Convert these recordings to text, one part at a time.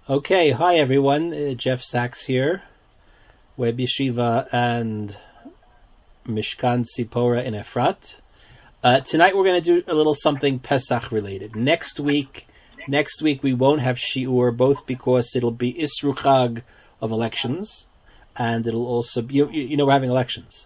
Okay, hi everyone. Jeff Sachs here, Web Yeshiva and Mishkan Sipora in Efrat. Tonight we're going to do a little something Pesach related. Next week we won't have Shiur, both because it'll be Isru Chag of elections, and it'll also be, you know, we're having elections.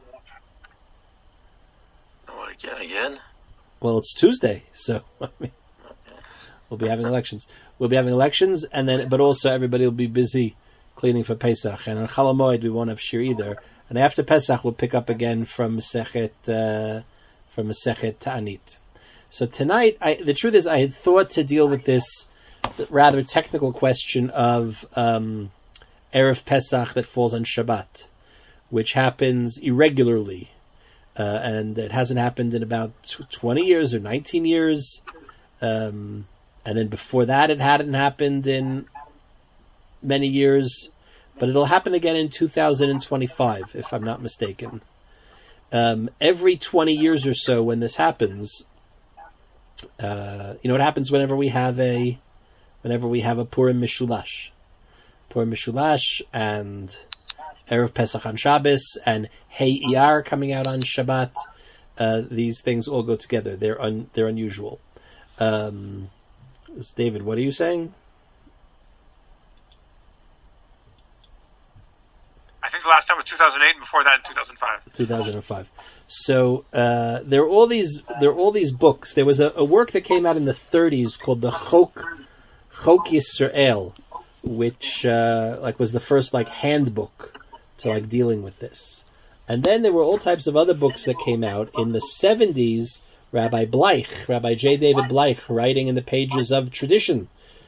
What, again? Well, it's Tuesday, so we'll be having elections. We'll be having elections, and then, but also everybody will be busy cleaning for Pesach. And on Chol Hamoed we won't have Shir either. And after Pesach we'll pick up again from Masechet Ta'anit. So tonight, the truth is, I had thought to deal with this rather technical question of Erev Pesach that falls on Shabbat, which happens irregularly. And it hasn't happened in about 20 years or 19 years. And then before that, it hadn't happened in many years. But it'll happen again in 2025, if I'm not mistaken. Every 20 years or so when this happens, it happens whenever we have a Purim Mishulash. Purim Mishulash and Erev Pesach on Shabbos and Hey Iyar coming out on Shabbat. These things all go together. They're unusual. David, what are you saying? I think the last time was 2008, and before that, 2005. 2005. So there are all these books. There was a work that came out in the 30s called the Chok Yisrael, which was the first handbook to dealing with this. And then there were all types of other books that came out in the 70s. Rabbi J. David Bleich, writing in the pages of tradition,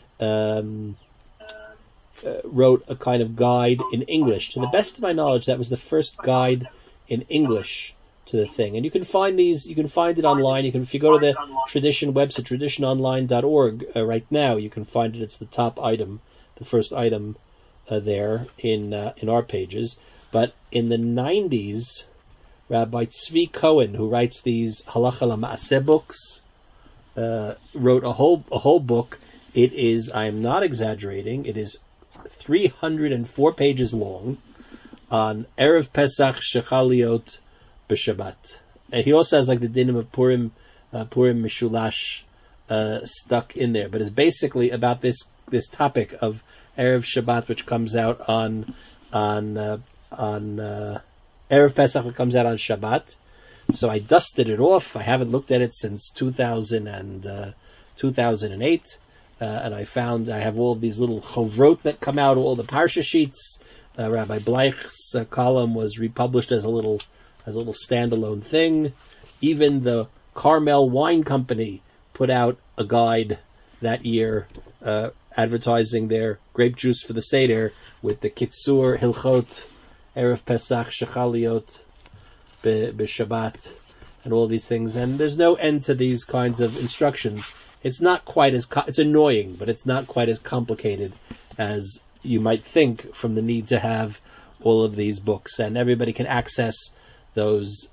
wrote a kind of guide in English. To the best of my knowledge, that was the first guide in English to the thing. And you can find it online. If you go to the tradition website, traditiononline.org, right now, you can find it. It's the top item, the first item there in our pages. But in the 90s, Rabbi Tzvi Cohen, who writes these Halacha L'Maaseh books, wrote a whole book. It is, I am not exaggerating, it is 304 pages long on Erev Pesach Shechaliot B'Shabbat. And he also has the dinim of Purim Mishulash stuck in there. But it's basically about this topic of Erev Shabbat, which comes out on Erev Pesach, that comes out on Shabbat. So I dusted it off. I haven't looked at it since 2008. And I found I have all of these little chovrot that come out, all the parsha sheets. Rabbi Bleich's column was republished as a little standalone thing. Even the Carmel Wine Company put out a guide that year, advertising their grape juice for the Seder with the Kitzur Hilchot Erev Pesach Shechaliot B'Shabbat and all these things. And there's no end to these kinds of instructions. It's not quite as it's annoying, but it's not quite as complicated as you might think from the need to have all of these books, and everybody can access those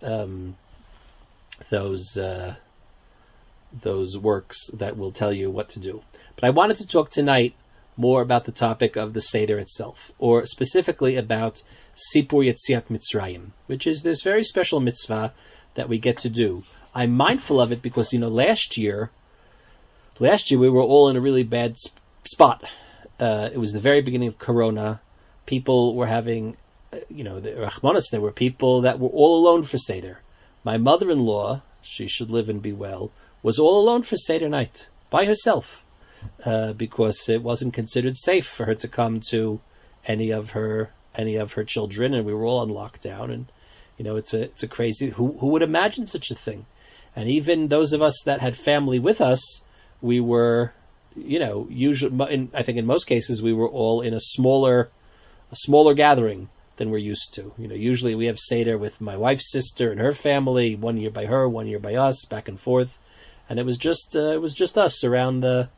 works that will tell you what to do. But I wanted to talk tonight more about the topic of the Seder itself, or specifically about Sipur Yetziat Mitzrayim, which is this very special mitzvah that we get to do. I'm mindful of it because, last year we were all in a really bad spot. It was the very beginning of Corona. People were having, there were people that were all alone for Seder. My mother-in-law, she should live and be well, was all alone for Seder night, by herself, because it wasn't considered safe for her to come to any of her children, and we were all on lockdown. And it's a crazy. Who would imagine such a thing? And even those of us that had family with us, we were, usually, I think in most cases, we were all in a smaller gathering than we're used to. Usually we have Seder with my wife's sister and her family, 1 year by her, 1 year by us, back and forth, and it was just us around the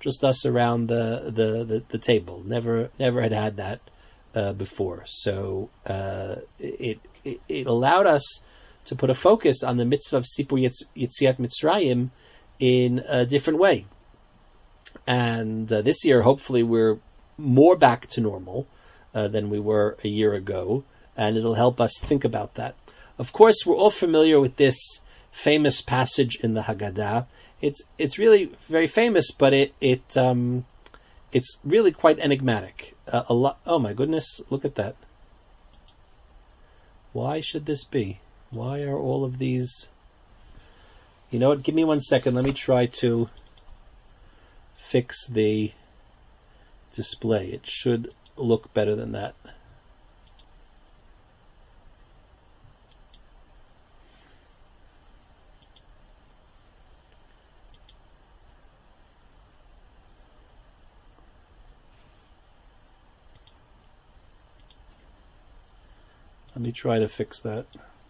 table. Never had that before. So it allowed us to put a focus on the mitzvah of Sipur Yetziat Mitzrayim in a different way. And this year, hopefully, we're more back to normal than we were a year ago, and it'll help us think about that. Of course, we're all familiar with this famous passage in the Haggadah. It's really very famous, but it's really quite enigmatic. Oh my goodness, look at that. Why should this be? Why are all of these... You know what, give me 1 second. Let me try to fix the display. It should look better than that. Let me try to fix that.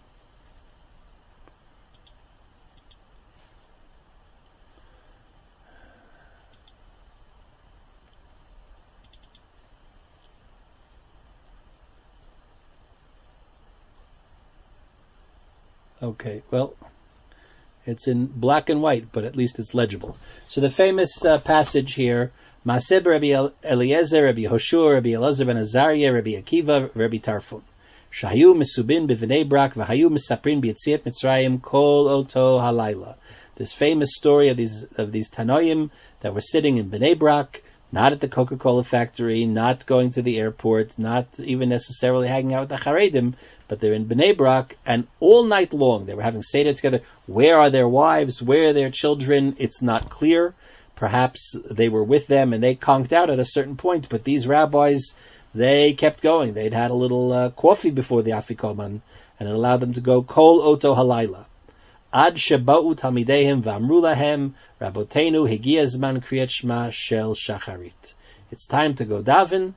Okay, well, it's in black and white, but at least it's legible. So the famous passage here, Maaseh Rabbi Eliezer, Rabbi Hoshua, Rabbi Elazar ben Azariah, Rabbi Akiva, Rabbi Tarfon. Shahayu mesubin b'vnei Brak, v'hayu mesaprin b'yetziat Mitzrayim kol oto halayla. This famous story of these Tanoim that were sitting in Bnei Brak, not at the Coca-Cola factory, not going to the airport, not even necessarily hanging out with the Haredim, but they're in Bnei Brak, and all night long they were having Seder together. Where are their wives? Where are their children? It's not clear. Perhaps they were with them and they conked out at a certain point, but these rabbis, they kept going. They'd had a little coffee before the Afikoman, and it allowed them to go Kol Oto Halayla. Ad sheba'u talmidehem v'amru lahem Rabotenu higia zman kriyat shma shel shacharit. It's time to go daven.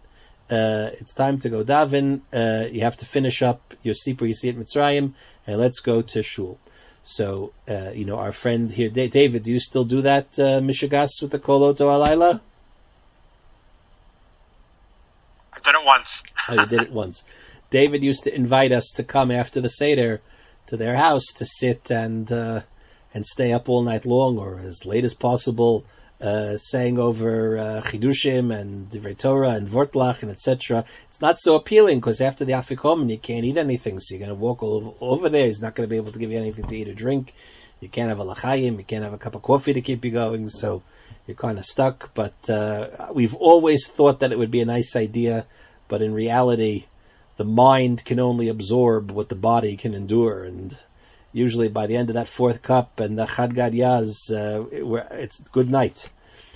You have to finish up your Sipur Yetziat Mitzrayim, and let's go to shul. So, our friend here, David, do you still do that mishagas with the Kol Oto Halayla? I've done it once. Oh, you did it once. David used to invite us to come after the Seder to their house to sit and stay up all night long, or as late as possible, saying over Chidushim and Divrei Torah and Vortlach and etc. It's not so appealing because after the Afikomen you can't eat anything, so you're going to walk all over there. He's not going to be able to give you anything to eat or drink. You can't have a l'chaim, you can't have a cup of coffee to keep you going, so you're kind of stuck. But we've always thought that it would be a nice idea, but in reality, the mind can only absorb what the body can endure, and usually by the end of that fourth cup and the Chad Gad Yaz, it's good night.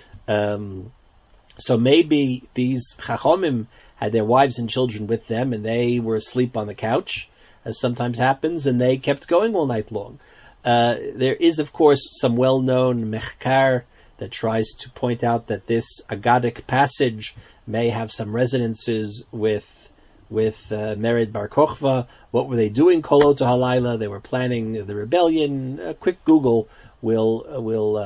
So maybe these Chachomim had their wives and children with them, and they were asleep on the couch, as sometimes happens, and they kept going all night long. There is, of course, some well-known mechkar that tries to point out that this Agadic passage may have some resonances with Mered Bar Kochva. What were they doing? Kol Oto Halayla. They were planning the rebellion. A quick Google will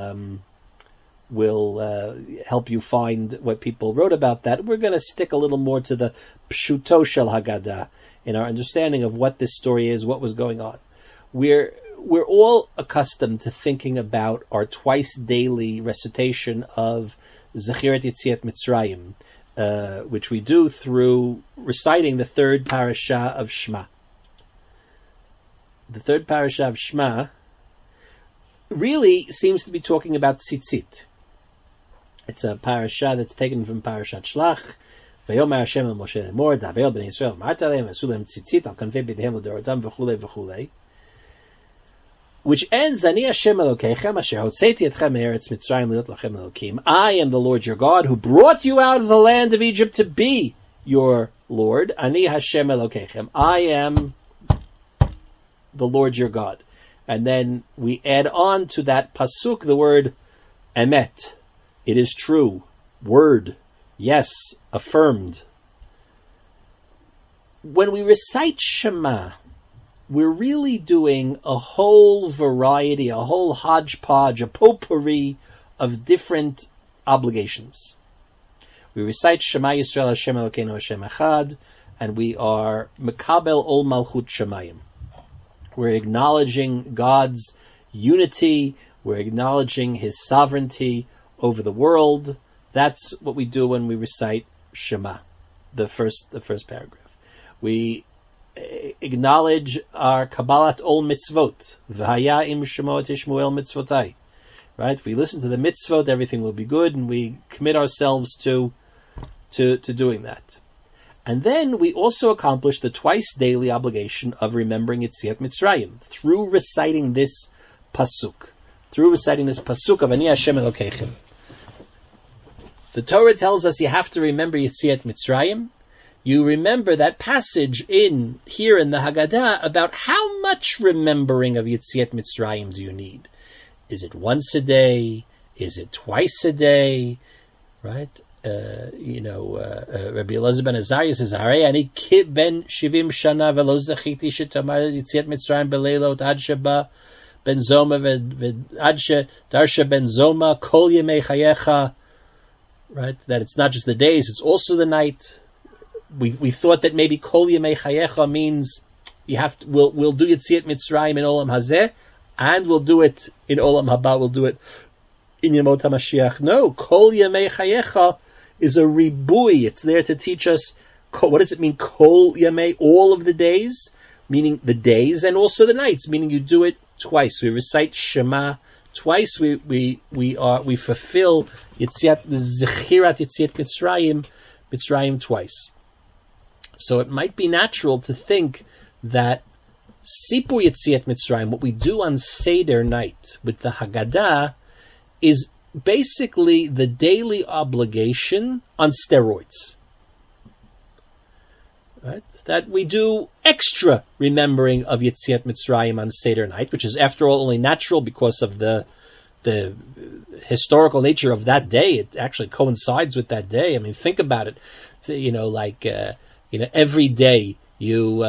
help you find what people wrote about that. We're going to stick a little more to the Pshuto Shel Haggadah in our understanding of what this story is, what was going on. We're all accustomed to thinking about our twice daily recitation of Zechirat Yetziat Mitzrayim, which we do through reciting the third parasha of Shema. The third parasha of Shema really seems to be talking about tzitzit. It's a parasha that's taken from Parashat Shlach. Vayomer Hashem el Moshe lemor, daber b'nei Yisrael v'marta lehem v'asu lehem tzitzit al kanfei b'dehem l'dorotam v'chulei v'chulei, which ends, Ani Hashem Elokeichem asher hotzeiti etchem me'eretz Mitzrayim liot lachem Elokim. I am the Lord your God who brought you out of the land of Egypt to be your Lord. Ani Hashem Elokeichem. I am the Lord your God. And then we add on to that pasuk the word emet. It is true. Word. Yes. Affirmed. When we recite Shema, we're really doing a whole variety, a whole hodgepodge, a potpourri of different obligations. We recite Shema Yisrael Hashem Elokeinu Hashem Echad, and we are Mekabel Ol Malchut Shemayim. We're acknowledging God's unity. We're acknowledging His sovereignty over the world. That's what we do when we recite Shema, the first paragraph. We acknowledge our Kabbalat Ol Mitzvot. V'haya im Shemot Ishmuel Mitzvotai. Right? If we listen to the mitzvot, everything will be good, and we commit ourselves to doing that. And then we also accomplish the twice daily obligation of remembering Yetziat Mitzrayim through reciting this pasuk. Of Ani Hashem Elokeichem. The Torah tells us you have to remember Yetziat Mitzrayim. You remember that passage here in the Haggadah about how much remembering of Yetziat Mitzrayim do you need? Is it once a day? Is it twice a day? Right? Rabbi Elazar ben Azariah says, "Harei ani ben 70 shana velo zachiti shetamar Yetziat Mitzrayim beleilot ad sheba ben zoma ad darsha ben zoma kol yemei chayecha." Right? That it's not just the days; it's also the night. We thought that maybe kol yemei chayecha means you have to. We'll do Yetziat Mitzrayim in Olam Hazeh, and we'll do it in Olam Haba. We'll do it in Yemot HaMashiach. No, kol yemei chayecha is a ribui. It's there to teach us, what does it mean, kol yemei, all of the days, meaning the days, and also the nights, meaning you do it twice. We recite Shema twice. We fulfill the Zechirat Yetziat Mitzrayim twice. So it might be natural to think that Sipur Yetziat Mitzrayim, what we do on Seder night with the Haggadah, is basically the daily obligation on steroids. Right? That we do extra remembering of Yetziat Mitzrayim on Seder night, which is after all only natural because of the historical nature of that day. It actually coincides with that day. I mean, think about it. Every day you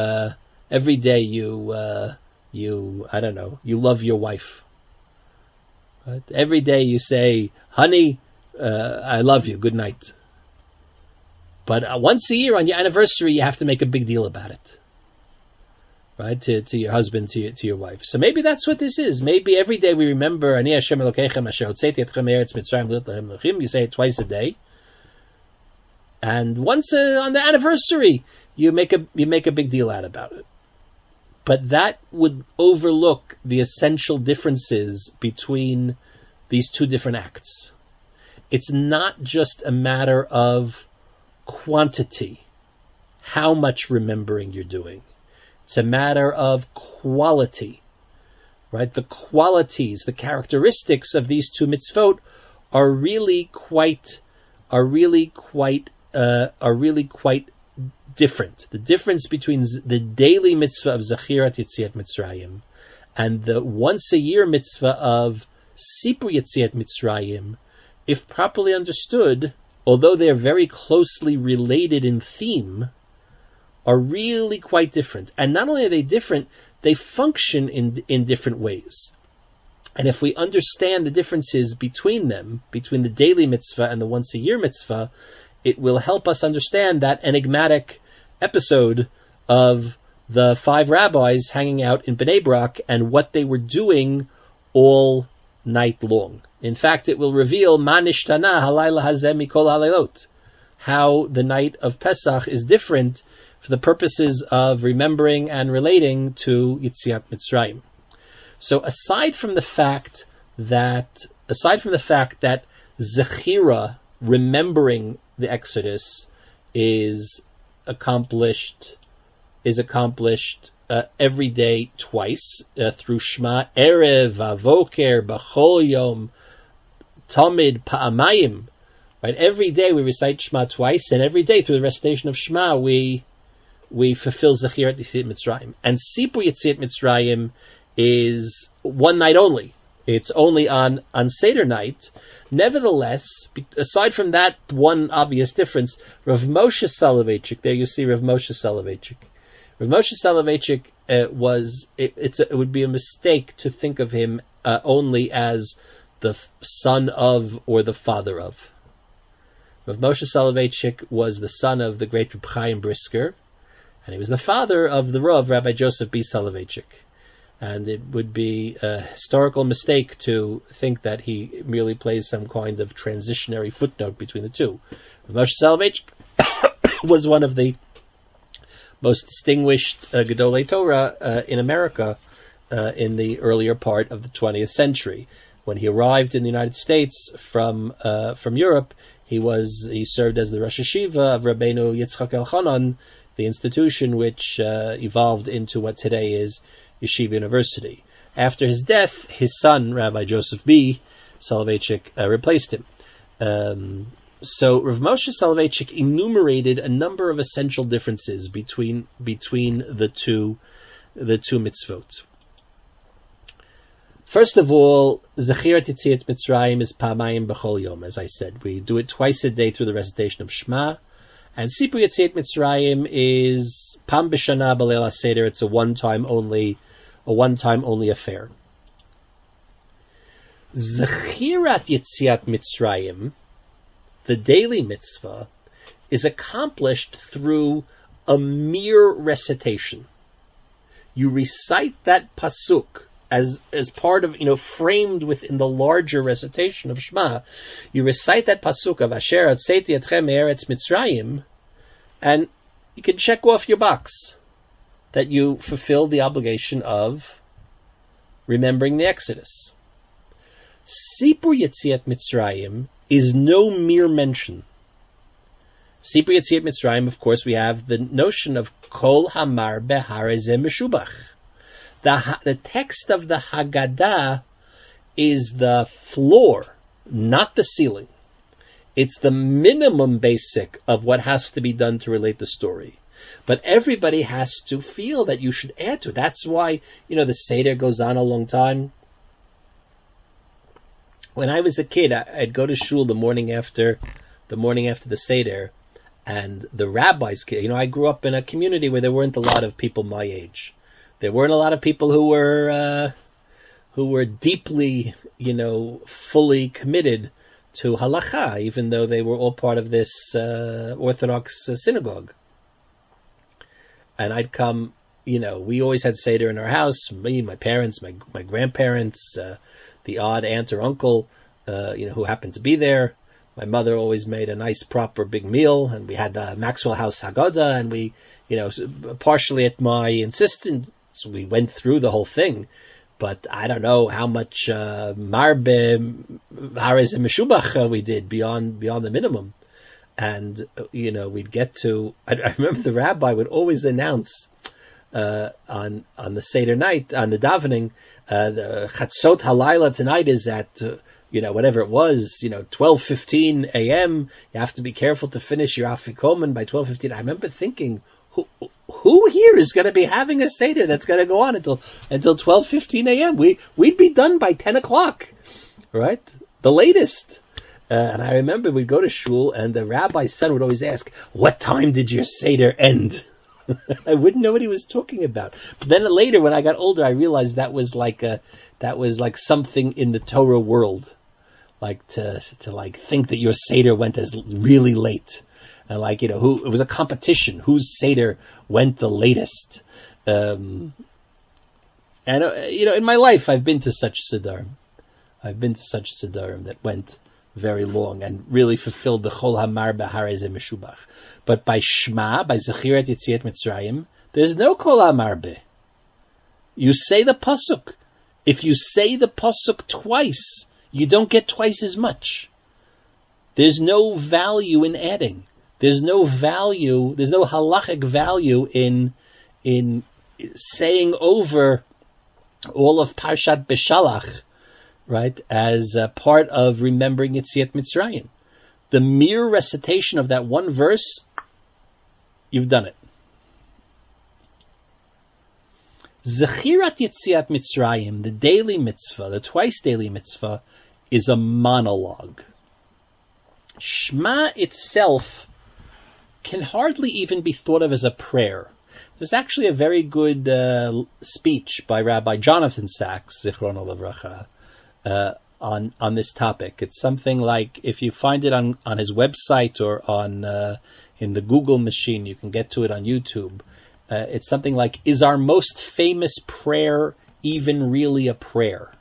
love your wife. Right? Every day you say, "Honey, I love you. Good night." But once a year on your anniversary, you have to make a big deal about it, right? To your husband, to your wife. So maybe that's what this is. Maybe every day we remember Ani Hashem Elokeichem Asher Hotzeti Etchem Me'eretz Mitzrayim L'Let Lahem L'Chim. You say it twice a day, and once on the anniversary, you make a big deal out about it. But that would overlook the essential differences between these two different acts. It's not just a matter of quantity, how much remembering you're doing. It's a matter of quality, right? The qualities, the characteristics of these two mitzvot are really quite different. The difference between the daily mitzvah of Zechirat Yetziat Mitzrayim and the once a year mitzvah of Sipur Yetziat Mitzrayim, if properly understood, although they're very closely related in theme, are really quite different. And not only are they different, they function in different ways. And if we understand the differences between them, between the daily mitzvah and the once a year mitzvah, it will help us understand that enigmatic episode of the 5 rabbis hanging out in Bnei Brak and what they were doing all night long. In fact, it will reveal Ma nishtana halayla hazeh mikol halaylot, how the night of Pesach is different for the purposes of remembering and relating to Yetziat Mitzrayim. So aside from the fact that Zechira, remembering the Exodus, is accomplished every day twice through Shema Erev, Avoker, B'chol Yom, Tamid, Pa'amayim. Right, every day we recite Shema twice, and every day through the recitation of Shema we fulfill Zechirat Yetziat Mitzrayim. And Sipur Yetziat Mitzrayim is one night only. It's only on Seder night. Nevertheless, aside from that one obvious difference, Rav Moshe Soloveitchik, there you see Rav Moshe Soloveitchik. Rav Moshe Soloveitchik it would be a mistake to think of him only as the son of or the father of. Rav Moshe Soloveitchik was the son of the great Reb Chaim Brisker, and he was the father of the Rav, Rabbi Joseph B. Soloveitchik. And it would be a historical mistake to think that he merely plays some kind of transitionary footnote between the two. Rav Moshe Soloveitchik was one of the most distinguished Gedolei Torah in America in the earlier part of the 20th century. When he arrived in the United States from Europe, he served as the Rosh Hashiva of Rabbeinu Yitzchak Elchanan, the institution which evolved into what today is Yeshiva University. After his death, his son, Rabbi Joseph B. Soloveitchik, replaced him. So Rav Moshe Soloveitchik enumerated a number of essential differences between the two mitzvot. First of all, Zechirat Yetziat Mitzrayim is Pamayim B'chol Yom, as I said. We do it twice a day through the recitation of Shema. And Sipur Yetziat Mitzrayim is Pam B'Shana B'Leil HaSeder. It's a one-time only affair. Zechirat Yetziat Mitzrayim, the daily mitzvah, is accomplished through a mere recitation. You recite that pasuk as part of, framed within the larger recitation of Shema. You recite that pasuk of Asher Hotzeti Etchem Me'eretz Mitzrayim, and you can check off your box that you fulfilled the obligation of remembering the Exodus. Sipur Yetziat Mitzrayim is no mere mention. Sipur Yetziat Mitzrayim, of course, we have the notion of Kol Hamar Beharezeh Meshubach. The text of the Haggadah is the floor, not the ceiling. It's the minimum basic of what has to be done to relate the story. But everybody has to feel that you should add to it. That's why, the Seder goes on a long time. When I was a kid, I'd go to shul the morning after the Seder, and the rabbis, I grew up in a community where there weren't a lot of people my age. There weren't a lot of people who were deeply, fully committed to halacha, even though they were all part of this Orthodox synagogue. And I'd come, we always had Seder in our house, me, my parents, my grandparents, the odd aunt or uncle, who happened to be there. My mother always made a nice, proper, big meal, and we had the Maxwell House Haggadah, and we, partially at my insistence, we went through the whole thing. But I don't know how much Marbe, Harez and Meshubach we did beyond the minimum. And, we'd get to, I remember the rabbi would always announce on the Seder night, on the davening, the Chatzot Halayla tonight is at, whatever it was, 12:15 a.m. You have to be careful to finish your Afikomen by 12:15. I remember thinking, who here is going to be having a Seder that's going to go on until 12:15 a.m.? We'd be done by 10 o'clock, right? The latest. And I remember we'd go to shul, and the rabbi's son would always ask, "What time did your Seder end?" I wouldn't know what he was talking about. But then later, when I got older, I realized that was like something in the Torah world, like to think that your Seder went as really late. And it was a competition, whose Seder went the latest. And, in my life, I've been to such Siddurim. That went very long and really fulfilled the Chol Hamar B'Harezeh Meshubach. But by Shema, by Zechirat Yetziat Mitzrayim, there's no Kol Hamar Be. You say the pasuk. If you say the pasuk twice, you don't get twice as much. There's no value in adding. There's no halachic value in saying over all of Parshat Beshalach, right, as a part of remembering Yetziat Mitzrayim. The mere recitation of that one verse, you've done it. Zechirat Yetziat Mitzrayim, the daily mitzvah, the twice daily mitzvah, is a monologue. Shema itself can hardly even be thought of as a prayer. There's actually a very good speech by Rabbi Jonathan Sachs, Zichrono Livracha, on this topic. It's something like, if you find it on his website or on in the Google machine, you can get to it on YouTube. It's something like, is our most famous prayer even really a prayer?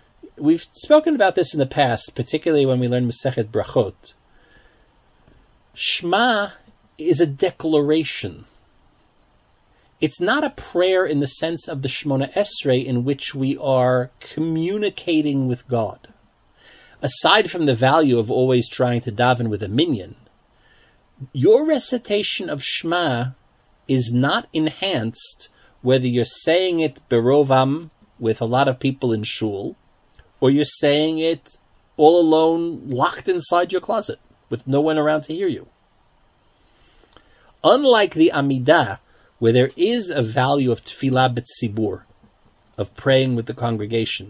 We've spoken about this in the past, particularly when we learned Masechet Brachot. Shema is a declaration. It's not a prayer in the sense of the Shemona Esrei in which we are communicating with God. Aside from the value of always trying to daven with a minyan, your recitation of Shema is not enhanced whether you're saying it berovam with a lot of people in shul, or you're saying it all alone, locked inside your closet, with no one around to hear you. Unlike the Amidah, where there is a value of tefillah b'tzibur, of praying with the congregation,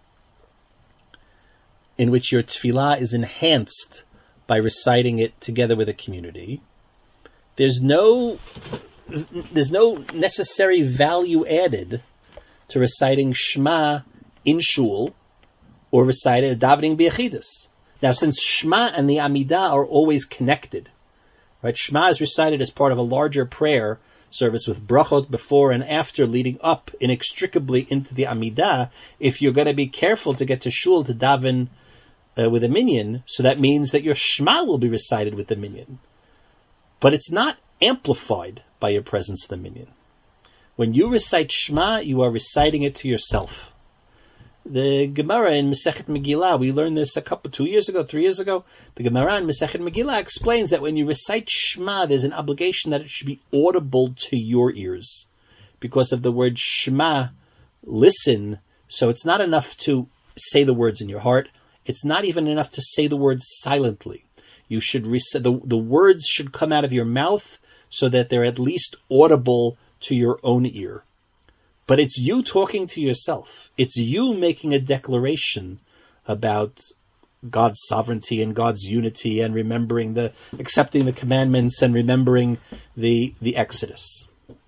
in which your tefillah is enhanced by reciting it together with a community, there's no necessary value added to reciting Shema in shul or reciting davening b'yachidus. Now, since Shema and the Amidah are always connected, right? Shema is recited as part of a larger prayer service with brachot before and after, leading up inextricably into the Amidah. If you're going to be careful to get to shul to daven with a minyan, so that means that your Shema will be recited with the minyan. But it's not amplified by your presence of the minyan. When you recite Shema, you are reciting it to yourself. The Gemara in Masechet Megillah, we learned this 3 years ago. The Gemara in Masechet Megillah explains that when you recite Shema, there's an obligation that it should be audible to your ears. Because of the word Shema, listen, so it's not enough to say the words in your heart. It's not even enough to say the words silently. You should the words should come out of your mouth so that they're at least audible to your own ear. But it's you talking to yourself. It's you making a declaration about God's sovereignty and God's unity and accepting the commandments and remembering the Exodus.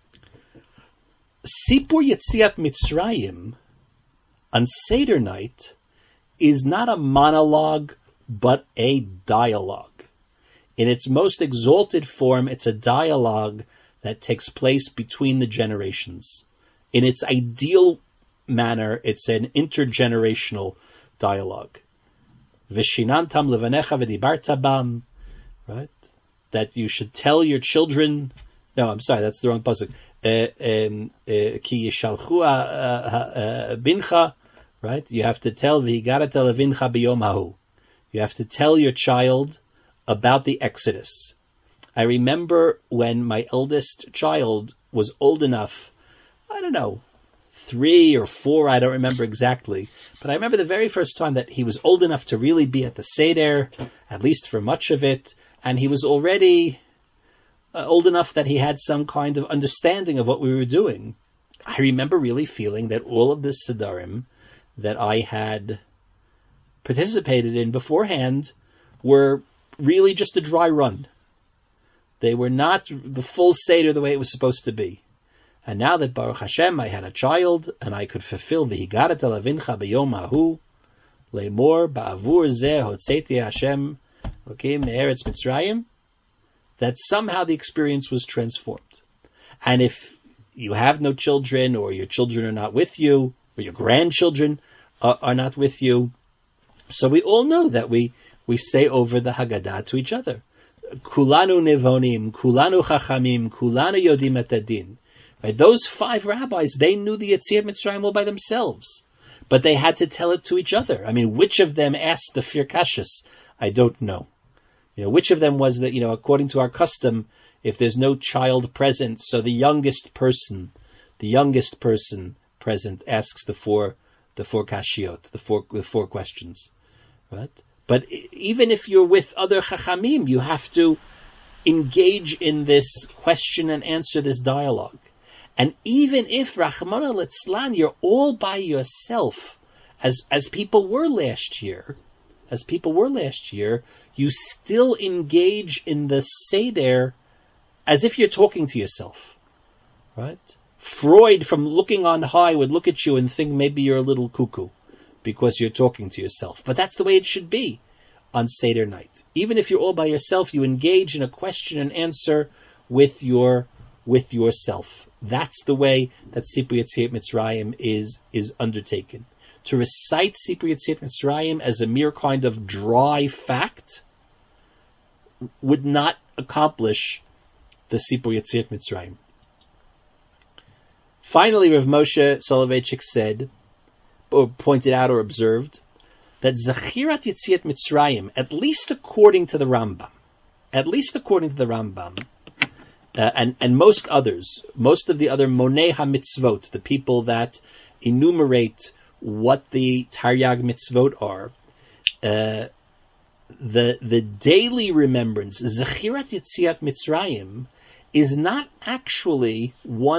Sipur Yetziat Mitzrayim on Seder night is not a monologue, but a dialogue. In its most exalted form, it's a dialogue that takes place between the generations. In its ideal manner, it's an intergenerational dialogue. Vishinantam levanecha v'dibarta bam, right? That you should tell your children. No, I'm sorry, that's the wrong pasuk. Ki yishalchu bincha, right? You have to tell v'higarata levincha biyom hahu. You have to tell your child about the Exodus. I remember when my eldest child was old enough, 3 or 4, I don't remember exactly. But I remember the very first time that he was old enough to really be at the Seder, at least for much of it, and he was already old enough that he had some kind of understanding of what we were doing. I remember really feeling that all of the Sedarim that I had participated in beforehand were really just a dry run. They were not the full Seder the way it was supposed to be. And now that Baruch Hashem, I had a child, and I could fulfill v'higarat alavincha b'yom hahu, le'mor ba'avur zeh hotzeiti Hashem lokim me'eretz Mitzrayim, that somehow the experience was transformed. And if you have no children, or your children are not with you, or your grandchildren are not with you, so we all know that we say over the Haggadah to each other, Kulanu nevonim, kulanu chachamim, kulanu yodim et adin. Right? Those 5 rabbis, they knew the Yetziat Mitzrayim all by themselves, but they had to tell it to each other. I mean, which of them asked the Fir Kashus? I don't know. Which of them was that, according to our custom, if there's no child present, so the youngest person present asks the four kashiot, the four questions, right? But even if you're with other chachamim, you have to engage in this question and answer, this dialogue. And even if, Rachmana litzlan, you're all by yourself, as people were last year, you still engage in the Seder as if you're talking to yourself, right? Freud, from looking on high, would look at you and think maybe you're a little cuckoo because you're talking to yourself. But that's the way it should be on Seder night. Even if you're all by yourself, you engage in a question and answer with yourself. That's the way that Sipur Yetziat Mitzrayim is undertaken. To recite Sipur Yetziat Mitzrayim as a mere kind of dry fact would not accomplish the Sipur Yetziat Mitzrayim. Finally, Rav Moshe Soloveitchik said, or pointed out or observed, that Zechirat Yetziat Mitzrayim, at least according to the Rambam, and most others, most of the other Monei HaMitzvot, the people that enumerate what the Taryag Mitzvot are, the daily remembrance, Zechirat Yetziat Mitzrayim, is not actually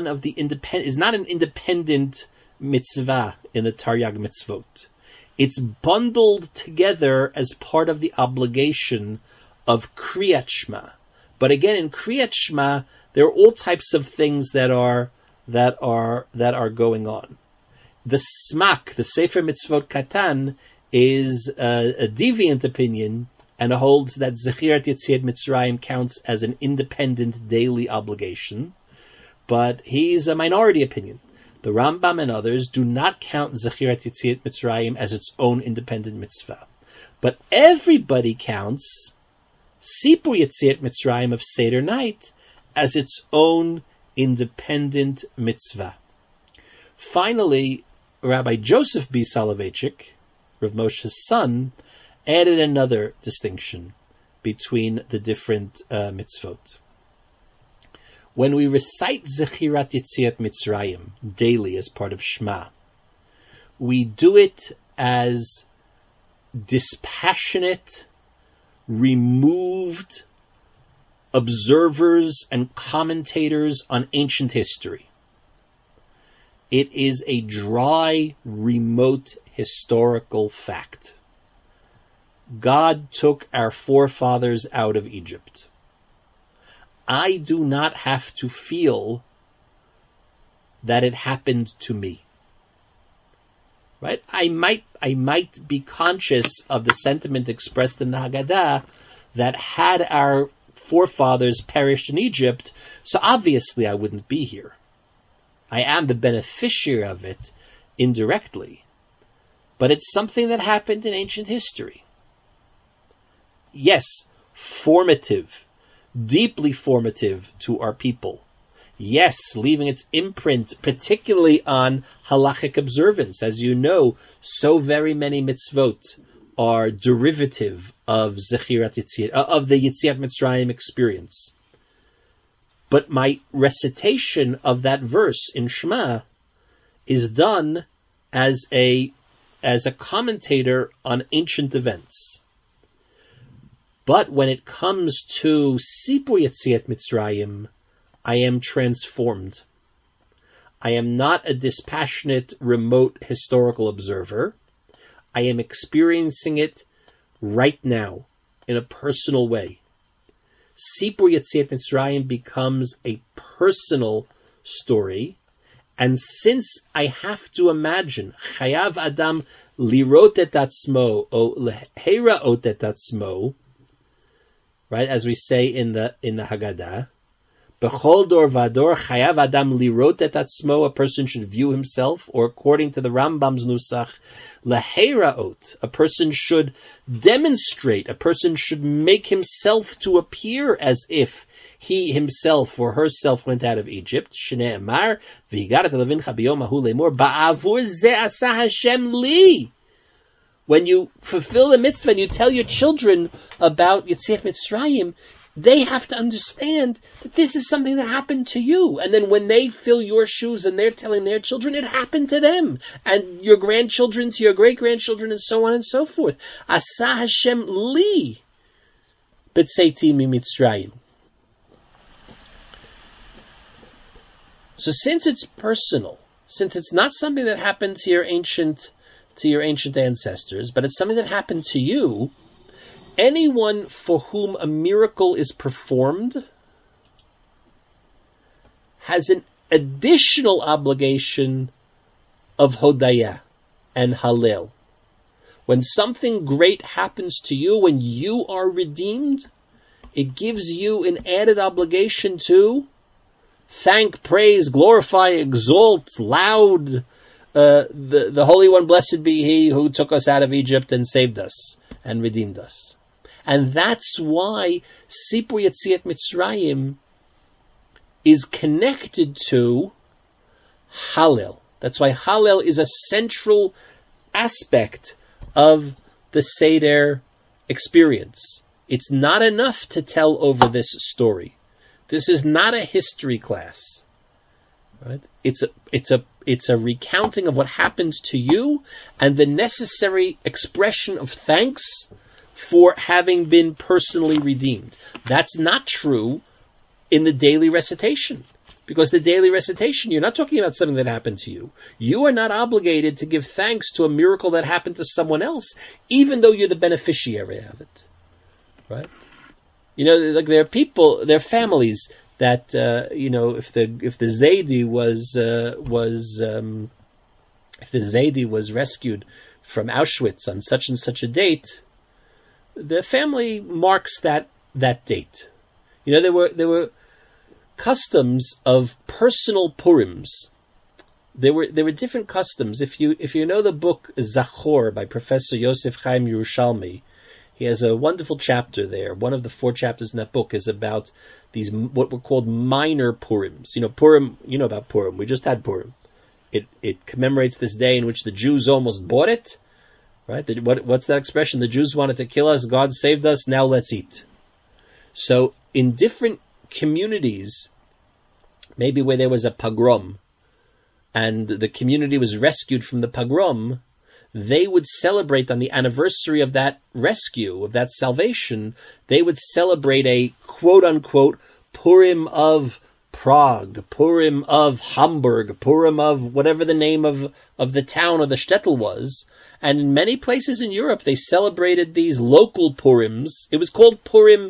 is not an independent mitzvah in the Taryag Mitzvot. It's bundled together as part of the obligation of Kriyat Shema. But again, in Kriyat Shema, there are all types of things that are going on. The Smak, the Sefer Mitzvot Katan, is a deviant opinion and holds that Zechirat Yetziat Mitzrayim counts as an independent daily obligation. But he's a minority opinion. The Rambam and others do not count Zechirat Yetziat Mitzrayim as its own independent mitzvah. But everybody counts Sipur Yetziat Mitzrayim of Seder night as its own independent mitzvah. Finally, Rabbi Joseph B. Soloveitchik, Rav Moshe's son, added another distinction between the different mitzvot. When we recite Zechirat Yetziat Mitzrayim daily as part of Shema, we do it as dispassionate, removed observers and commentators on ancient history. It is a dry, remote historical fact. God took our forefathers out of Egypt. I do not have to feel that it happened to me. Right? I might be conscious of the sentiment expressed in the Haggadah that had our forefathers perished in Egypt, so obviously I wouldn't be here. I am the beneficiary of it indirectly. But it's something that happened in ancient history. Yes, formative, deeply formative to our people. Yes, leaving its imprint, particularly on halachic observance. As you know, so very many mitzvot are derivative of Zechirat Yetziat, of the Yetziat Mitzrayim experience. But my recitation of that verse in Shema is done as a commentator on ancient events. But when it comes to Sipur Yetziat Mitzrayim, I am transformed. I am not a dispassionate, remote historical observer. I am experiencing it right now in a personal way. Sipur Yetziat Mitzrayim becomes a personal story. And since I have to imagine, Chayav Adam lirot et atzmo, o leheraot et atzmo, right, as we say in the Haggadah, Bechol dor vador chayav adam lirot et atzmo, a person should view himself, or according to the Rambam's nusach, leheraot, a person should demonstrate, a person should make himself to appear as if he himself or herself went out of Egypt. Shne'emar v'higarat levincha biyom hahu lemor ba'avur ze asa Hashem li. When you fulfill the mitzvah and you tell your children about Yetziat Mitzrayim, they have to understand that this is something that happened to you. And then when they fill your shoes and they're telling their children, it happened to them. And your grandchildren to your great-grandchildren and so on and so forth. Asa Hashem li b'tzeiti mi Mitzrayim. So since it's personal, since it's not something that happened to your ancient ancestors, but it's something that happened to you, anyone for whom a miracle is performed has an additional obligation of hodaya and hallel. When something great happens to you, when you are redeemed, it gives you an added obligation to thank, praise, glorify, exalt, loud, the Holy One, blessed be He who took us out of Egypt and saved us and redeemed us. And that's why Sipur Yetziat Mitzrayim is connected to Hallel. That's why Hallel is a central aspect of the Seder experience. It's not enough to tell over this story. This is not a history class. Right? It's a recounting of what happened to you and the necessary expression of thanks for having been personally redeemed. That's not true in the daily recitation. Because the daily recitation, you're not talking about something that happened to you. You are not obligated to give thanks to a miracle that happened to someone else, even though you're the beneficiary of it. Right? You know, like there are people, there are families that if the Zaidi was rescued from Auschwitz on such and such a date, the family marks that date. You know, there were customs of personal Purims. There were different customs. If you know the book Zachor by Professor Yosef Chaim Yerushalmi, he has a wonderful chapter there. One of the 4 chapters in that book is about these what were called minor Purims. You know, Purim. You know about Purim. We just had Purim. It commemorates this day in which the Jews almost bought it. Right? What's that expression? The Jews wanted to kill us. God saved us. Now let's eat. So in different communities, maybe where there was a pogrom, and the community was rescued from the pogrom, they would celebrate on the anniversary of that rescue, of that salvation, they would celebrate a quote-unquote Purim of Prague, Purim of Hamburg, Purim of whatever the name of the town or the shtetl was. And in many places in Europe, they celebrated these local Purims. It was called Purim,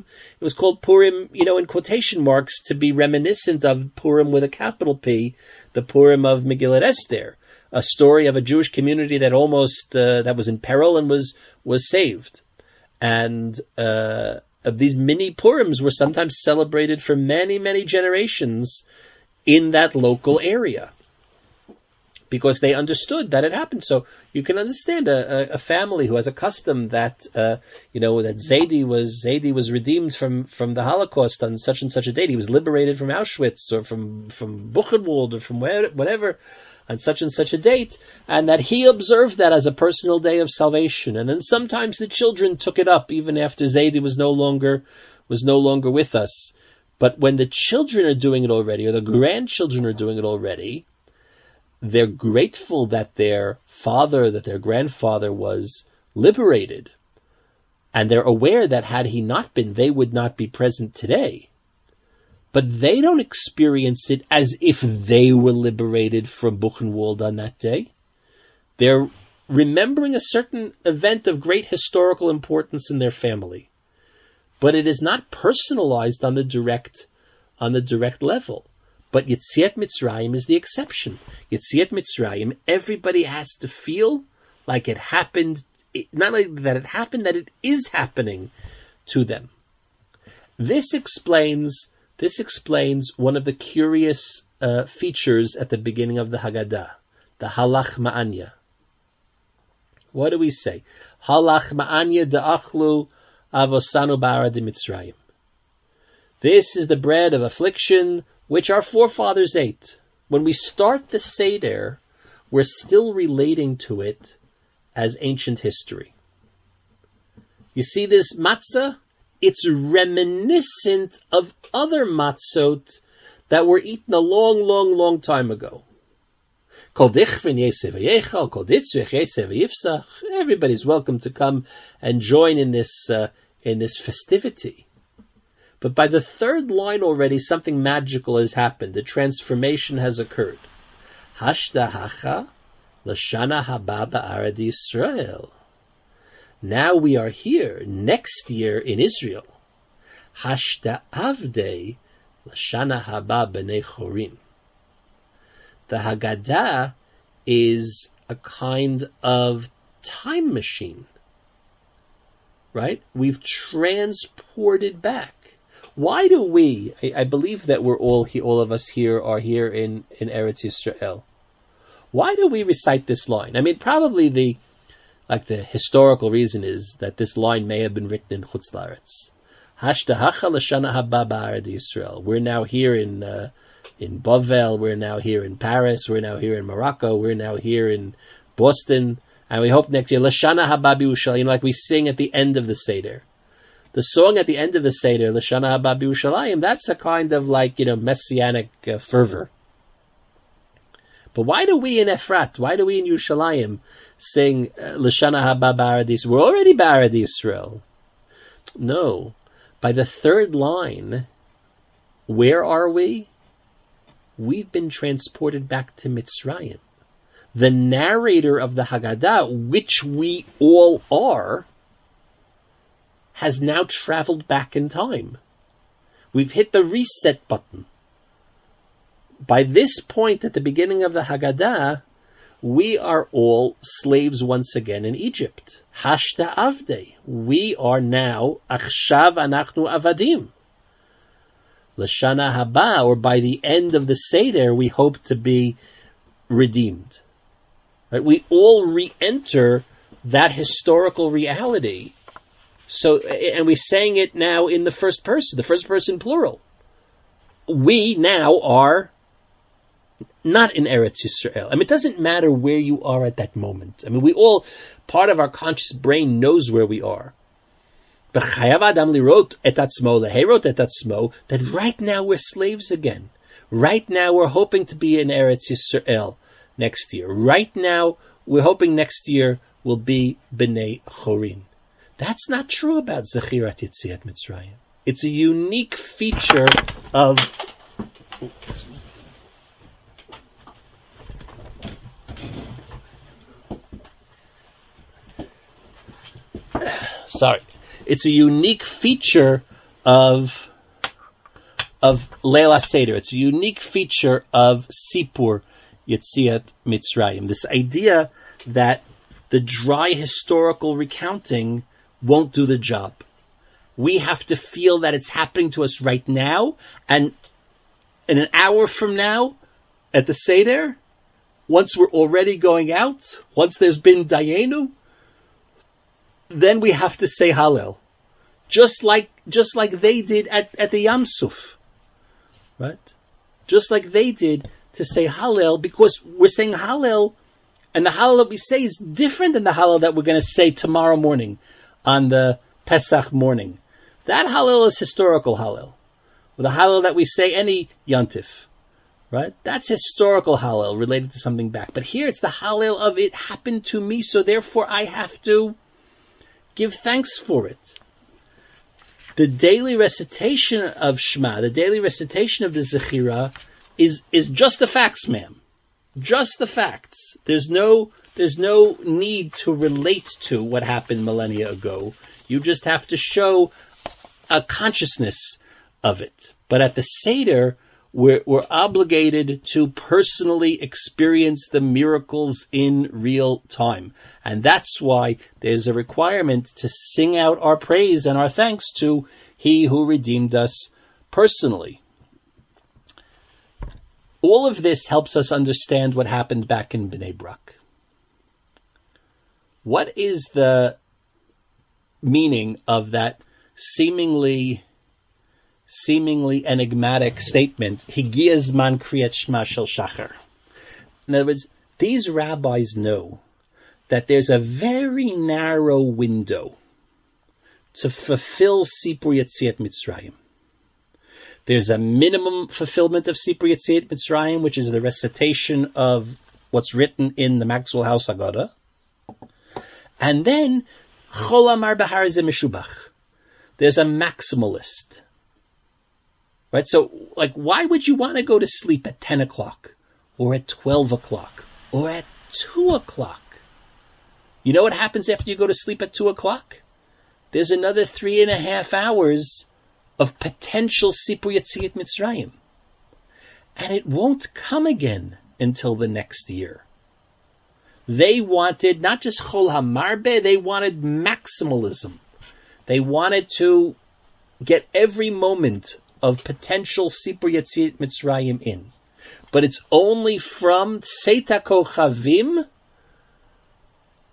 in quotation marks, to be reminiscent of Purim with a capital P, the Purim of Megillat Esther, a story of a Jewish community that that was in peril and was saved. And these mini Purims were sometimes celebrated for many, many generations in that local area, because they understood that it happened. So you can understand a family who has a custom that that Zaidi was redeemed from the Holocaust on such and such a date. He was liberated from Auschwitz or from Buchenwald or from whatever on such and such a date, and that he observed that as a personal day of salvation. And then sometimes the children took it up even after Zaidi was no longer with us. But when the children are doing it already, or the grandchildren are doing it already, they're grateful that their grandfather was liberated. And they're aware that had he not been, they would not be present today. But they don't experience it as if they were liberated from Buchenwald on that day. They're remembering a certain event of great historical importance in their family. But it is not personalized on the direct level. But Yetziat Mitzrayim is the exception. Yetziat Mitzrayim, everybody has to feel like it happened, not only that it happened, that it is happening to them. This explains one of the curious features at the beginning of the Haggadah, the Halach Ma'anya. What do we say? Halach Ma'anya da'achlu avosanu ba'ara de Mitzrayim. This is the bread of affliction which our forefathers ate. When we start the Seder, we're still relating to it as ancient history. You see this matzah? It's reminiscent of other matzot that were eaten a long, long, long time ago. Everybody's welcome to come and join in this festivity. But by the 3rd line already, something magical has happened. A transformation has occurred. Hashdahacha l'shana haba ba'arad Yisrael. Now we are here, next year in Israel. Hashda'avdei l'shana haba b'nei chorim. The Haggadah is a kind of time machine. Right? We've transported back. Why do we, I believe that we're all of us here are here in Eretz Yisrael. Why do we recite this line? I mean, probably like the historical reason is that this line may have been written in Chutz La'aretz. Hashtahacha l'shana haba ba'arad Yisrael. We're now here in Bavel, we're now here in Paris, we're now here in Morocco, we're now here in Boston, and we hope next year, L'shana haba b'Yerushalayim, like we sing at the end of the Seder. The song at the end of the Seder, L'shana haba b'Yerushalayim, that's a kind of like, messianic fervor. But why do we in Efrat, why do we in Yerushalayim sing L'shana haba ba'arad Yisrael? We're already ba'arad Yisrael. No. By the third line, where are we? We've been transported back to Mitzrayim. The narrator of the Haggadah, which we all are, has now traveled back in time. We've hit the reset button. By this point at the beginning of the Haggadah, we are all slaves once again in Egypt. Hashta avdei. We are now achshav anachnu avadim. L'shana haba, or by the end of the Seder, we hope to be redeemed. Right? We all re-enter that historical reality. So, and we're saying it now in the first person plural. We now are not in Eretz Yisrael. It doesn't matter where you are at that moment. We all, part of our conscious brain knows where we are. That right now we're slaves again. Right now we're hoping to be in Eretz Yisrael next year. Right now we're hoping next year will be B'nai Chorin. That's not true about Zechirat Yetziat Mitzrayim. It's a unique feature of... Sorry. It's a unique feature of Leil Seder. It's a unique feature of Sipur Yetziat Mitzrayim. This idea that the dry historical recounting won't do the job. We have to feel that it's happening to us right now, and in an hour from now, at the Seder, once we're already going out, once there's been Dayenu, then we have to say Hallel, just like they did at the Yam Suf, right? Just like they did to say Hallel, because we're saying Hallel, and the Hallel that we say is different than the Hallel that we're going to say tomorrow morning on the Pesach morning. That Hallel is historical Hallel. The Hallel that we say any Yontif, right? That's historical Hallel related to something back. But here it's the Hallel of it happened to me, so therefore I have to give thanks for it. The daily recitation of Shema, the daily recitation of the Zechira is just the facts, ma'am. Just the facts. There's no need to relate to what happened millennia ago. You just have to show a consciousness of it. But at the Seder, we're obligated to personally experience the miracles in real time. And that's why there's a requirement to sing out our praise and our thanks to He who redeemed us personally. All of this helps us understand what happened back in Bnei Brak. What is the meaning of that seemingly enigmatic statement, Higia Zman Kriyat Shema Shel Shachar? In other words, these rabbis know that there's a very narrow window to fulfill Sipur Yetziat Mitzrayim. There's a minimum fulfillment of Sipur Yetziat Mitzrayim, which is the recitation of what's written in the Maxwell House Haggadah. And then, Chol Amar Behar Ze Meshubach. There's a maximalist. Right? So, why would you want to go to sleep at 10 o'clock? Or at 12 o'clock? Or at 2 o'clock? You know what happens after you go to sleep at 2 o'clock? There's another 3.5 hours of potential Sipur Yetziat Mitzrayim. And it won't come again until the next year. They wanted not just Chol HaMarbe, they wanted maximalism. They wanted to get every moment of potential Sipur Yetziat Mitzrayim in. But it's only from Seita Kochavim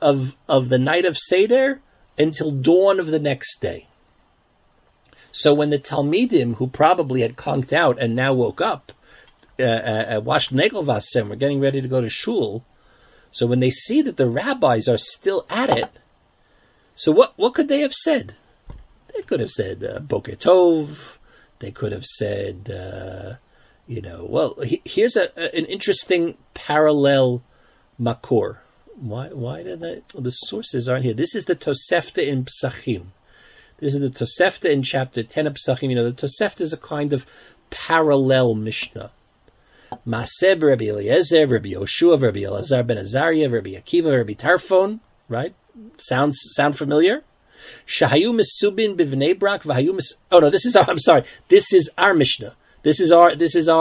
of the night of Seder until dawn of the next day. So when the Talmidim, who probably had conked out and now woke up, washed Negelvasem, and were getting ready to go to shul, so when they see that the rabbis are still at it, so what could they have said? They could have said Boker Tov. They could have said, here's an interesting parallel makor. Why did the sources aren't here? This is the Tosefta in Psachim. This is the Tosefta in chapter 10 of Psachim. The Tosefta is a kind of parallel Mishnah. Maseh Rabbi Eliezer, Rabbi Yoshua, Rabbi Elazar ben Azariah, Rabbi Akiva, Rabbi Tarfon. Right? Sound familiar? Shahayu Mesubin b'Vnei Brak v'Hayu Mes. Oh no, this is our. I'm sorry. This is our Mishnah. This is our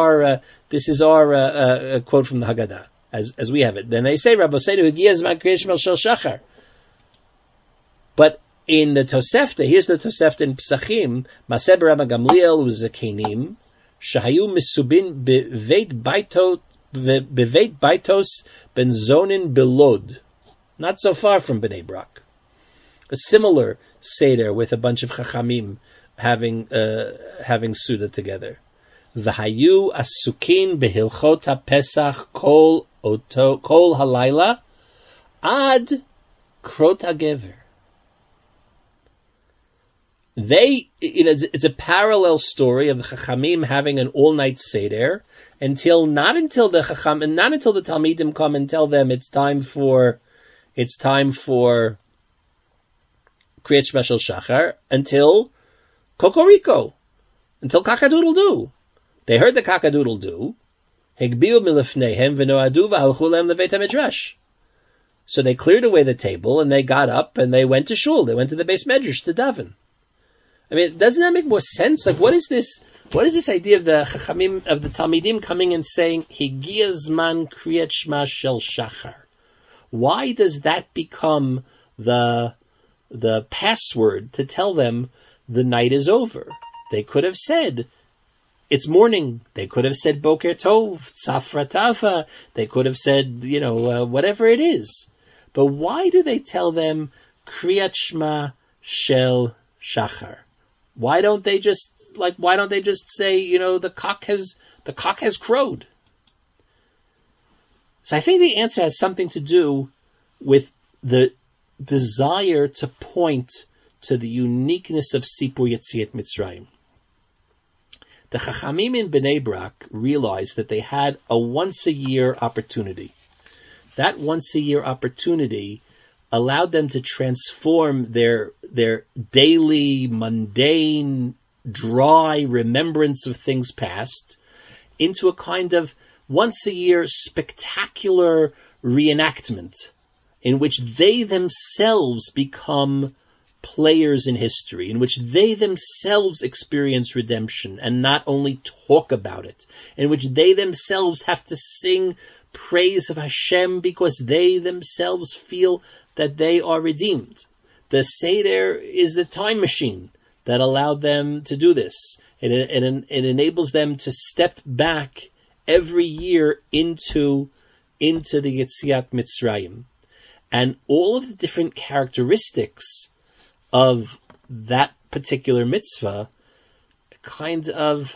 quote from the Haggadah as we have it. Then they say Rabbi Seinu Hagiyah Zman Kriyat Shema Shel Shachar. But in the Tosefta, here's the Tosefta in Psachim. Maseh Rabbi Gamliel u'Zakenim Shahayu Mesubin b'Veit Baitos ben Zonin Belod. Not so far from Bnei Brak. A similar Seder with a bunch of Chachamim having Suda together. V'hayu asukin behilchot haPesach kol halayla ad krot hagever. It's a parallel story of the Chachamim having an all-night Seder not until the Talmidim come and tell them it's time for Kriyat Shema Shel Shachar until Kokoriko, until Kakadoodle-Doo. They heard the Kakadoodle-Doo. Hegbiu milifneihem v'noadu v'halchu lehem leveit HaMidrash. So they cleared away the table and they got up and they went to shul. They went to the Beis Medrash to daven. I mean, doesn't that make more sense? Like, what is this idea of the Chachamim, of the Talmidim coming and saying Higia Zman Kriyat Shema Shel Shachar? Why does that become the password to tell them the night is over? They could have said it's morning. They could have said Boker Tov, Tzafra Tava. They could have said, whatever it is. But why do they tell them Kriyat Shema Shel Shachar? Why don't they just say, the cock has crowed? So I think the answer has something to do with the desire to point to the uniqueness of Sipur Yetziat Mitzrayim. The Chachamim in Bnei Brak realized that they had a once-a-year opportunity. That once-a-year opportunity allowed them to transform their daily, mundane, dry remembrance of things past into a kind of once-a-year spectacular reenactment in which they themselves become players in history, in which they themselves experience redemption and not only talk about it, in which they themselves have to sing praise of Hashem because they themselves feel that they are redeemed. The Seder is the time machine that allowed them to do this. It enables them to step back every year into the Yetziat Mitzrayim. And all of the different characteristics of that particular mitzvah kind of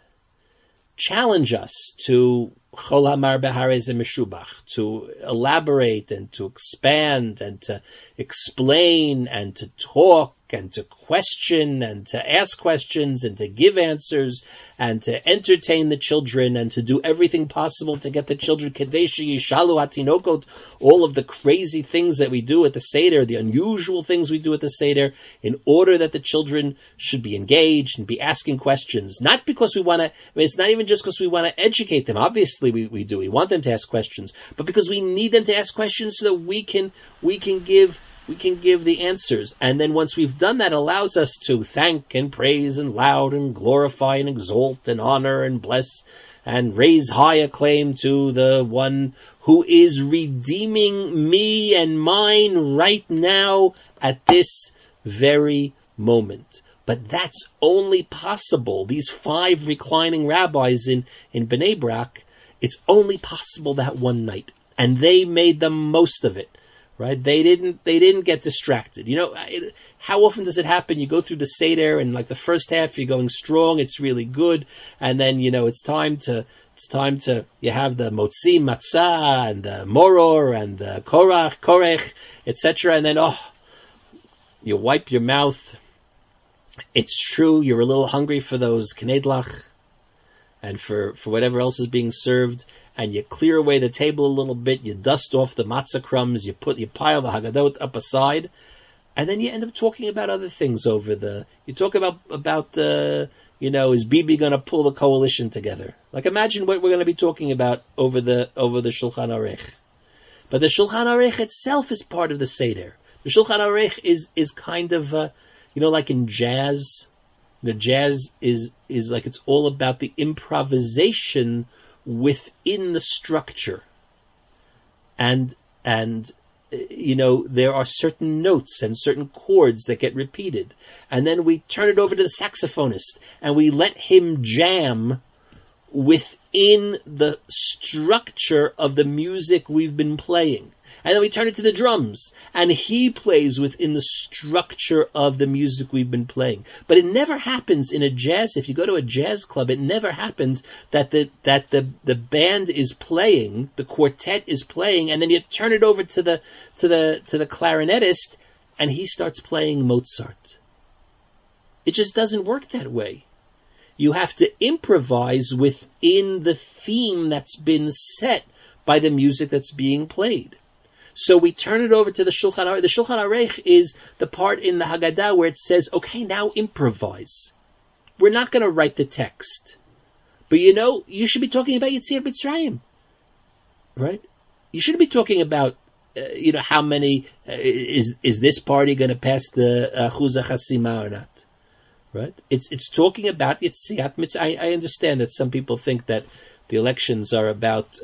challenge us to Chol Hamar Beharei Ze Meshubach, to elaborate and to expand and to explain and to talk and to question and to ask questions and to give answers and to entertain the children and to do everything possible to get the children Kadeshi Yishalu Hatinokot, all of the crazy things that we do at the Seder, the unusual things we do at the Seder, in order that the children should be engaged and be asking questions. Not because we want to, it's not even just because we want to educate them. Obviously we do. We want them to ask questions, but because we need them to ask questions so that we can give the answers. And then once we've done that, allows us to thank and praise and laud and glorify and exalt and honor and bless and raise high acclaim to the one who is redeeming me and mine right now at this very moment. But that's only possible. These 5 reclining rabbis in Bnei Brak, it's only possible that one night. And they made the most of it. right? They didn't get distracted. How often does it happen? You go through the Seder and like the first half you're going strong, it's really good, and then it's time to you have the motzi matzah and the moror and the korech, etc. And then you wipe your mouth. It's true, you're a little hungry for those knedlach and for whatever else is being served, and you clear away the table a little bit, you dust off the matzah crumbs, you pile the Haggadot up aside, and then you end up talking about other things you talk about is Bibi going to pull the coalition together? Like, imagine what we're going to be talking about over the Shulchan Aruch. But the Shulchan Aruch itself is part of the Seder. The Shulchan Aruch is kind of, like in jazz. Jazz is like it's all about the improvisation within the structure. And there are certain notes and certain chords that get repeated. And then we turn it over to the saxophonist and we let him jam within the structure of the music we've been playing. And then we turn it to the drums, and he plays within the structure of the music we've been playing. But it never happens in a jazz. If you go to a jazz club, it never happens that the band is playing, the quartet is playing, and then you turn it over to the clarinetist, and he starts playing Mozart. It just doesn't work that way. You have to improvise within the theme that's been set by the music that's being played. So we turn it over to the Shulchan Aruch. The Shulchan Aruch is the part in the Haggadah where it says, okay, now improvise. We're not going to write the text. But you should be talking about Yetziat Mitzrayim. Right? You shouldn't be talking about, how many, is this party going to pass the Chuzah Chasima or not? Right? It's talking about Yetziat Mitzrayim. I understand that some people think that the elections are about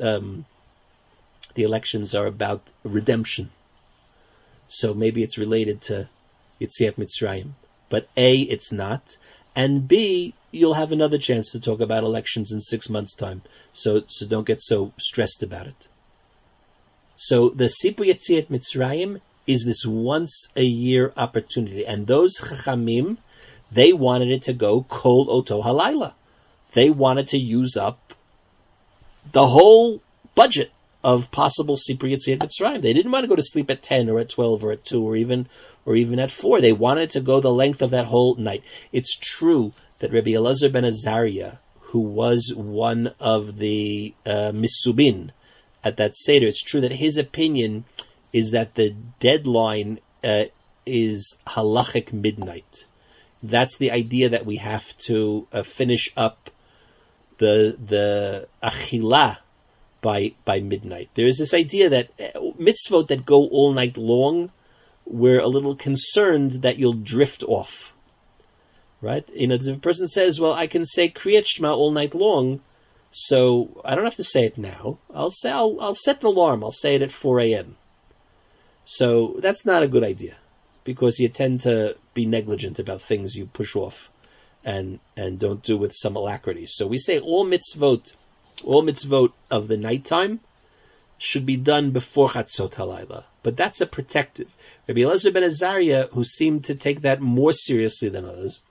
redemption. So maybe it's related to Yetziat Mitzrayim. But A, it's not. And B, you'll have another chance to talk about elections in 6 months' time. So don't get so stressed about it. So the Sipur Yetziat Mitzrayim is this once-a-year opportunity. And those Chachamim, they wanted it to go Kol Oto Halayla. They wanted to use up the whole budget of possible Sipur Yetziat Mitzrayim. They didn't want to go to sleep at 10 or at 12 or at 2 or even at 4. They wanted to go the length of that whole night. It's true that Rabbi Elazar ben Azariah, who was one of the Misubin at that Seder, it's true that his opinion is that the deadline is halachic midnight. That's the idea that we have to finish up the achilah by midnight. There is this idea that mitzvot that go all night long, we're a little concerned that you'll drift off. Right? If a person says, well, I can say Kriyat Shema all night long, so I don't have to say it now. I'll set an alarm. I'll say it at 4 a.m. So that's not a good idea, because you tend to be negligent about things you push off and don't do with some alacrity. So we say all mitzvot of the nighttime should be done before Chatzot Halayla. But that's a protective. Rabbi Elazar ben Azariah, who seemed to take that more seriously than others,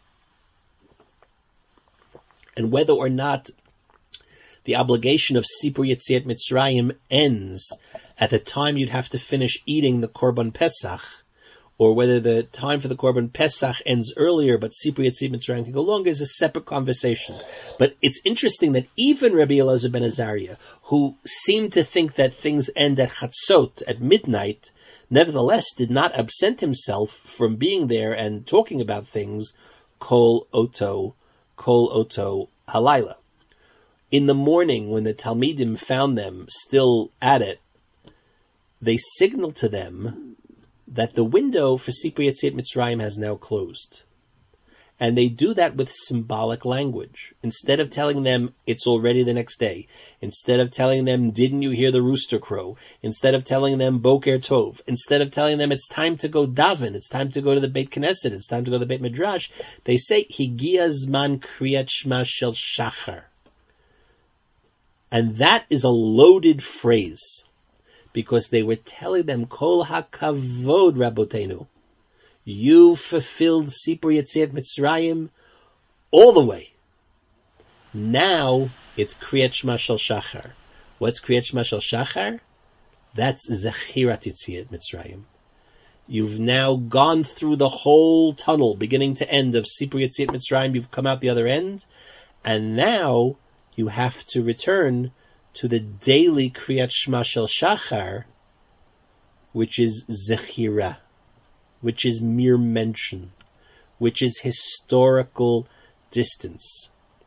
and whether or not the obligation of Sipur Yetziat Mitzrayim ends at the time you'd have to finish eating the Korban Pesach, or whether the time for the Korban Pesach ends earlier, but Sipur Yetziat Mitzrayim can go longer, is a separate conversation. But it's interesting that even Rabbi Elazar ben Azariah, who seemed to think that things end at Chatzot, at midnight, nevertheless did not absent himself from being there and talking about things Kol Oto Halayla. In the morning, when the Talmidim found them still at it, they signaled to them that the window for Sipur Yetziat Mitzrayim has now closed. And they do that with symbolic language. Instead of telling them it's already the next day, instead of telling them, didn't you hear the rooster crow? Instead of telling them Boker Tov, instead of telling them it's time to go daven, it's time to go to the Beit Knesset, it's time to go to the Beit Midrash, they say, Higia Zman Kriyat Shema Shel Shachar. And that is a loaded phrase, because they were telling them, Kol hakavod Rabotenu, you fulfilled Sipur Yetziat Mitzrayim all the way. Now it's Kriyat Shema Shel Shachar. What's Kriyat Shema Shel Shachar? That's Zechirat Yetziat Mitzrayim. You've now gone through the whole tunnel, beginning to end, of Sipur Yetziat Mitzrayim. You've come out the other end, and now you have to return to the daily Kriyat Shema Shel Shachar, which is Zechira, which is mere mention, which is historical distance.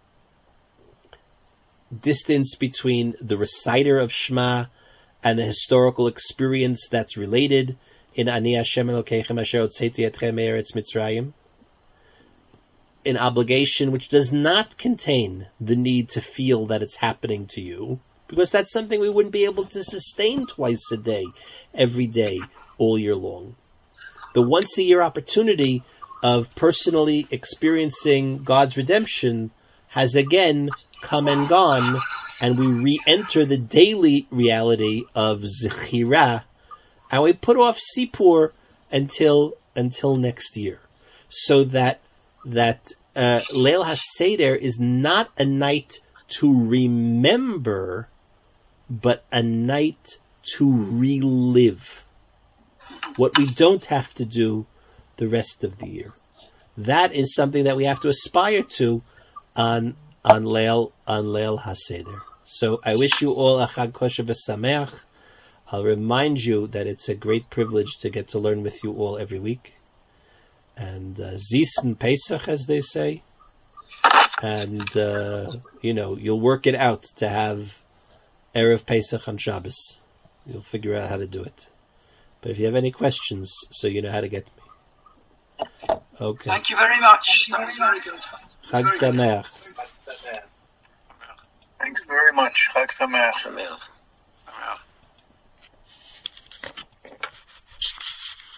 Distance between the reciter of Shema and the historical experience that's related in Ani Hashem Elokeichem Asher Hotzeti Etchem Me'eretz Mitzrayim. An obligation which does not contain the need to feel that it's happening to you, because that's something we wouldn't be able to sustain twice a day, every day, all year long. The once-a-year opportunity of personally experiencing God's redemption has again come and gone, and we re-enter the daily reality of Zechira, and we put off Sipur until next year, so that Leil HaSeder is not a night to remember, but a night to relive what we don't have to do the rest of the year. That is something that we have to aspire to on Leil HaSeder. So I wish you all a Chag Kosher v'Sameach. I'll remind you that it's a great privilege to get to learn with you all every week. And Zisen Pesach, as they say. And, you'll work it out to have Erev Pesach on Shabbos. You'll figure out how to do it. But if you have any questions, so you know how to get me. Okay. Thank you very much. That was very good. Chag Sameach. Thanks very much. Chag Sameach. Sameach.